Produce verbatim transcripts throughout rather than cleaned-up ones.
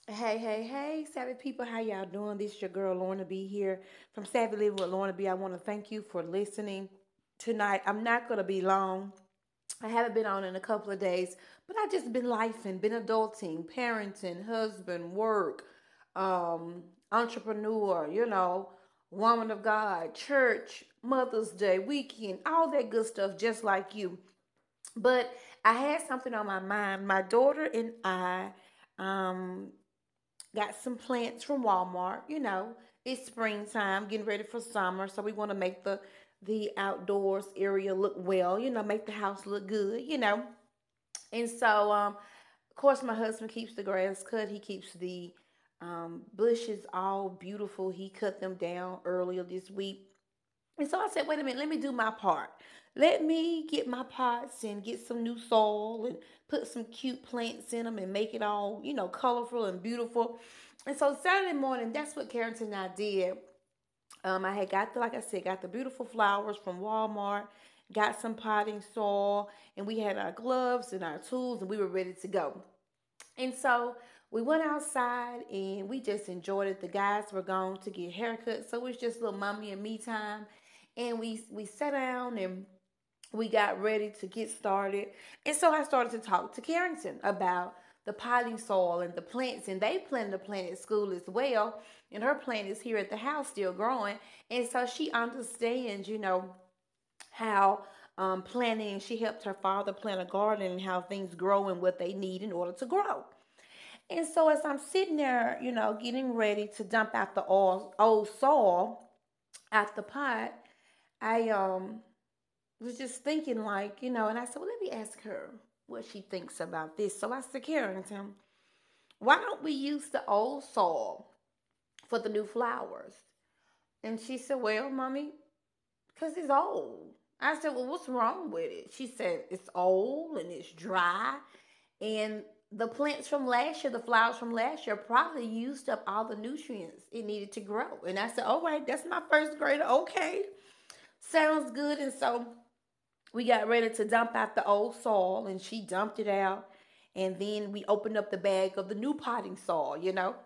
Hey, hey, hey, Savvy people, how y'all doing? This is your girl Lorna B here from Savvy Living with Lorna B. I want to thank you for listening tonight. I'm not going to be long. I haven't been on in a couple of days, but I just been lifing, been adulting, parenting, husband, work, um, entrepreneur, you know, woman of God, church, Mother's Day, weekend, all that good stuff, just like you. But I had something on my mind. My daughter and I, um, got some plants from Walmart. You know, it's springtime, getting ready for summer, so we want to make the the outdoors area look well. You know, make the house look good. You know, and so um, of course, my husband keeps the grass cut. He keeps the um, bushes all beautiful. He cut them down earlier this week. And so I said, wait a minute, let me do my part. Let me get my pots and get some new soil and put some cute plants in them and make it all, you know, colorful and beautiful. And so Saturday morning, that's what Carrington and I did. Um, I had got the, like I said, got the beautiful flowers from Walmart, got some potting soil, and we had our gloves and our tools, and we were ready to go. And so we went outside and we just enjoyed it. The guys were gone to get haircuts, so it was just a little mommy and me time. And we we sat down and we got ready to get started. And so I started to talk to Carrington about the potting soil and the plants. And they planted a plant at school as well. And her plant is here at the house still growing. And so she understands, you know, how um, planting, she helped her father plant a garden and how things grow and what they need in order to grow. And so as I'm sitting there, you know, getting ready to dump out the old, old soil out the pot, I um was just thinking like, you know, and I said, well, let me ask her what she thinks about this. So I said, Carrington, why don't we use the old soil for the new flowers? And she said, well, mommy, because it's old. I said, well, what's wrong with it? She said, it's old and it's dry. And the plants from last year, the flowers from last year, probably used up all the nutrients it needed to grow. And I said, all right, that's my first grader. Okay, sounds good. And so we got ready to dump out the old soil, and she dumped it out. And then we opened up the bag of the new potting soil, you know.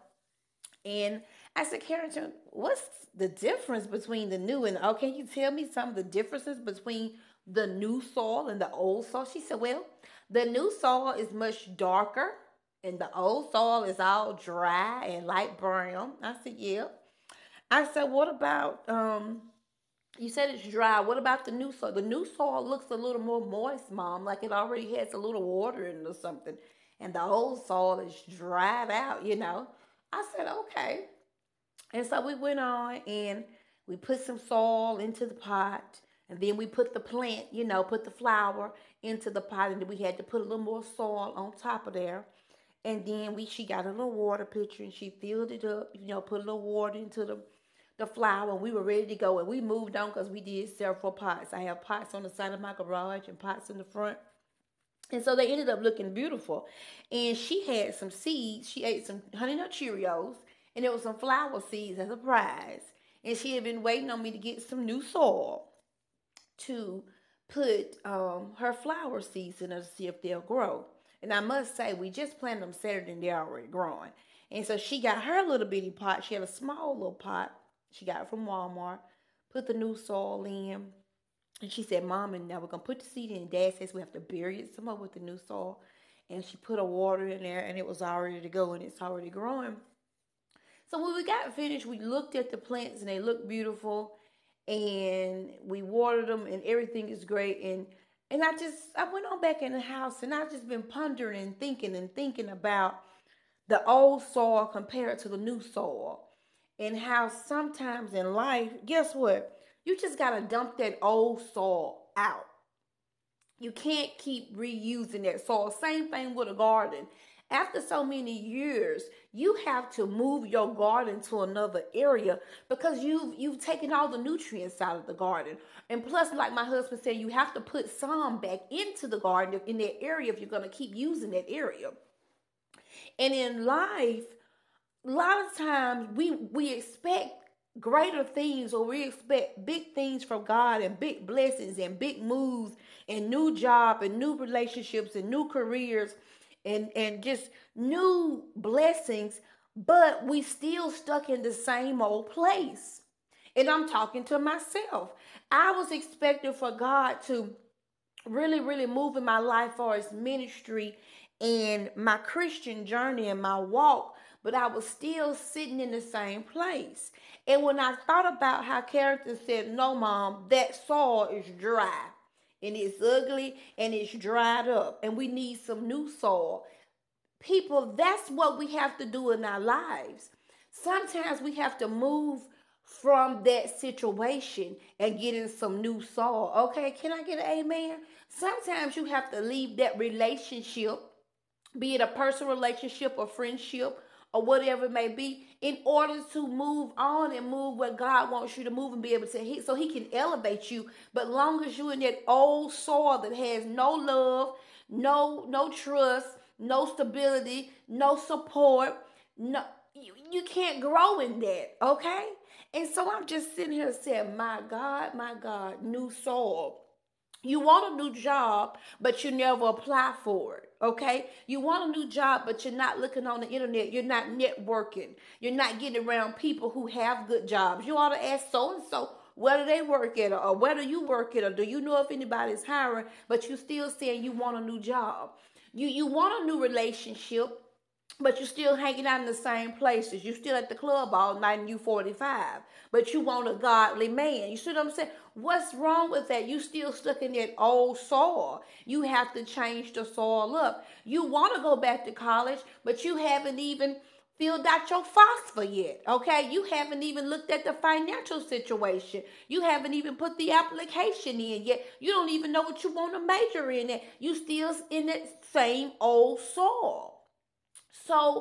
And I said, Carrington, what's the difference between the new and oh, can you tell me some of the differences between the new soil and the old soil? She said, well, the new soil is much darker and the old soil is all dry and light brown. I said, yeah. I said, what about um you said it's dry. What about the new soil? The new soil looks a little more moist, Mom, like it already has a little water in it or something. And the old soil is dried out, you know. I said, okay. And so we went on and we put some soil into the pot. And then we put the plant, you know, put the flower into the pot. And then we had to put a little more soil on top of there. And then we she got a little water pitcher and she filled it up, you know, put a little water into the the flower, and we were ready to go. And we moved on because we did several pots. I have pots on the side of my garage and pots in the front. And so they ended up looking beautiful. And she had some seeds. She ate some Honey Nut Cheerios, and there was some flower seeds as a prize. And she had been waiting on me to get some new soil to put um, her flower seeds in to see if they'll grow. And I must say, we just planted them Saturday and they're already growing. And so she got her little bitty pot. She had a small little pot. She got it from Walmart. Put the new soil in. And she said, Mom, and now we're going to put the seed in. Dad says we have to bury it some more with the new soil. And she put a water in there and it was all ready to go and it's already growing. So when we got finished, we looked at the plants and they looked beautiful, and we watered them and everything is great. And and I just I went on back in the house and I've just been pondering and thinking and thinking about the old soil compared to the new soil, and how sometimes in life, guess what? You just gotta dump that old soil out. You can't keep reusing that soil. Same thing with a garden. After so many years, you have to move your garden to another area because you've you've taken all the nutrients out of the garden. And plus, like my husband said, you have to put some back into the garden in that area if you're gonna keep using that area. And in life, a lot of times we we expect greater things, or we expect big things from God and big blessings and big moves and new job and new relationships and new careers. and, and just new blessings, but we still stuck in the same old place. And I'm talking to myself. I was expecting for God to really, really move in my life for his ministry and my Christian journey and my walk, but I was still sitting in the same place. And when I thought about how character said, no, mom, that soil is dry and it's ugly and it's dried up, and we need some new soil. People, that's what we have to do in our lives. Sometimes we have to move from that situation and get in some new soil. Okay, can I get an amen? Sometimes you have to leave that relationship, be it a personal relationship or friendship or whatever it may be, in order to move on and move where God wants you to move and be able to hit, so he can elevate you. But long as you're in that old soil that has no love, no no trust, no stability, no support, no, you, you can't grow in that, okay? And so I'm just sitting here saying, my God, my God, new soil. You want a new job, but you never apply for it. Okay? You want a new job, but you're not looking on the internet. You're not networking. You're not getting around people who have good jobs. You ought to ask so and so, where do they work at, or where do you work at, or do you know if anybody's hiring? But you still saying you want a new job. You you want a new relationship, but you're still hanging out in the same places. You still at the club all night and you forty-five. But you want a godly man. You see what I'm saying? What's wrong with that? You still stuck in that old soil. You have to change the soil up. You want to go back to college, but you haven't even filled out your FAFSA yet. Okay? You haven't even looked at the financial situation. You haven't even put the application in yet. You don't even know what you want to major in it. You still in that same old soil. So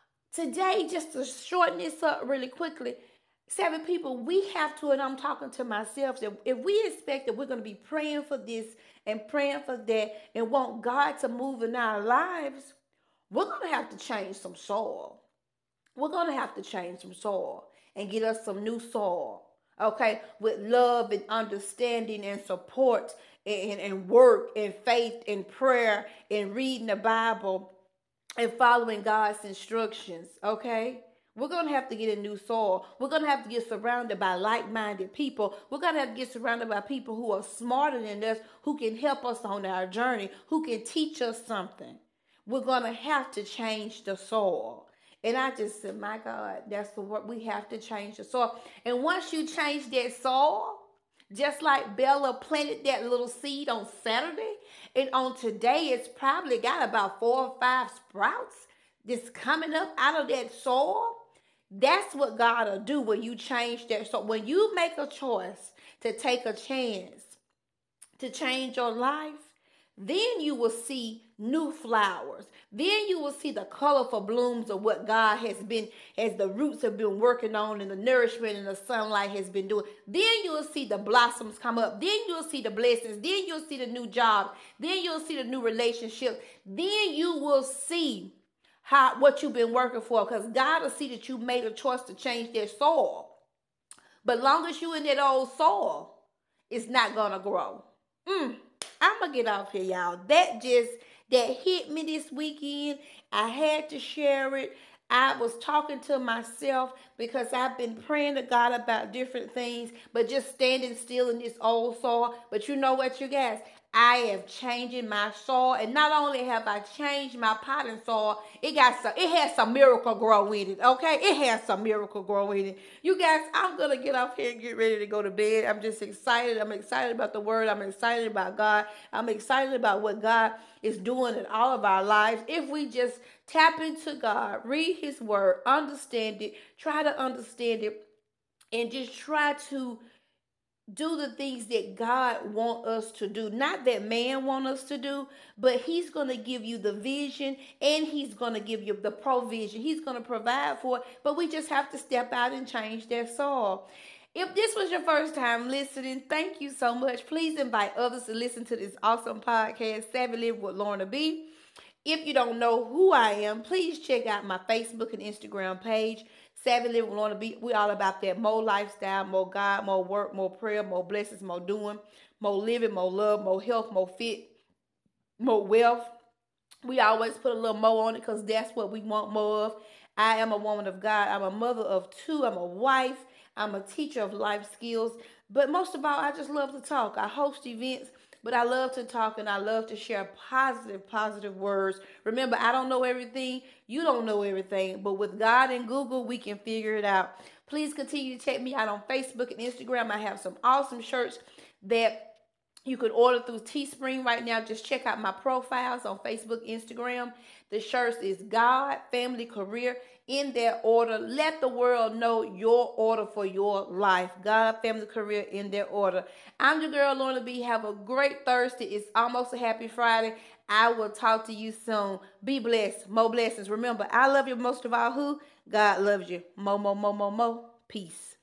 today, just to shorten this up really quickly, seven people, we have to, and I'm talking to myself, that if we expect that we're going to be praying for this and praying for that and want God to move in our lives, we're going to have to change some soil. We're going to have to change some soil and get us some new soil, okay, with love and understanding and support and, and work and faith and prayer and reading the Bible and following God's instructions, okay? We're going to have to get a new soil. We're going to have to get surrounded by like-minded people. We're going to have to get surrounded by people who are smarter than us, who can help us on our journey, who can teach us something. We're going to have to change the soil. And I just said, my God, that's the what we have to change the soil. And once you change that soil, just like Bella planted that little seed on Saturday, and on today it's probably got about four or five sprouts that's coming up out of that soil. That's what God will do when you change that. So when you make a choice to take a chance to change your life, then you will see new flowers. Then you will see the colorful blooms of what God has been, as the roots have been working on, and the nourishment and the sunlight has been doing. Then you will see the blossoms come up. Then you'll see the blessings. Then you'll see the new job. Then you'll see the new relationship. Then you will see how what you've been working for, because God will see that you made a choice to change that soil. But long as you in that old soil, it's not gonna grow. Mm. I'm gonna get off here, y'all. That just that hit me this weekend. I had to share it. I was talking to myself because I've been praying to God about different things, but just standing still in this old soil. But you know what, you guys? I am changing my soil, and not only have I changed my potting soil, it got some, it has some miracle grow in it, okay? It has some miracle grow in it. You guys, I'm gonna get off here and get ready to go to bed. I'm just excited. I'm excited about the word. I'm excited about God. I'm excited about what God is doing in all of our lives. If we just tap into God, read His word, understand it, try to understand it, and just try to do the things that God wants us to do. Not that man wants us to do, but He's going to give you the vision, and He's going to give you the provision. He's going to provide for it, but we just have to step out and change that soul. If this was your first time listening, thank you so much. Please invite others to listen to this awesome podcast, Savvy Living with Lorna B. If you don't know who I am, please check out my Facebook and Instagram page, Savvy Living with Lorna B. We all about that more lifestyle, more God, more work, more prayer, more blessings, more doing, more living, more love, more health, more fit, more wealth, We always put a little more on it because that's what we want more of. I am a woman of God. I'm a mother of two. I'm a wife. I'm a teacher of life skills. But most of all, I just love to talk. I host events, but I love to talk and I love to share positive, positive words. Remember, I don't know everything. You don't know everything. But with God and Google, we can figure it out. Please continue to check me out on Facebook and Instagram. I have some awesome shirts that you can order through Teespring right now. Just check out my profiles on Facebook, Instagram. The shirts is God, Family, Career in their order. Let the world know your order for your life. God, Family, Career in their order. I'm your girl, Lorna B. Have a great Thursday. It's almost a happy Friday. I will talk to you soon. Be blessed. More blessings. Remember, I love you most of all. Who? God loves you. Mo, mo, mo, mo, mo. Peace.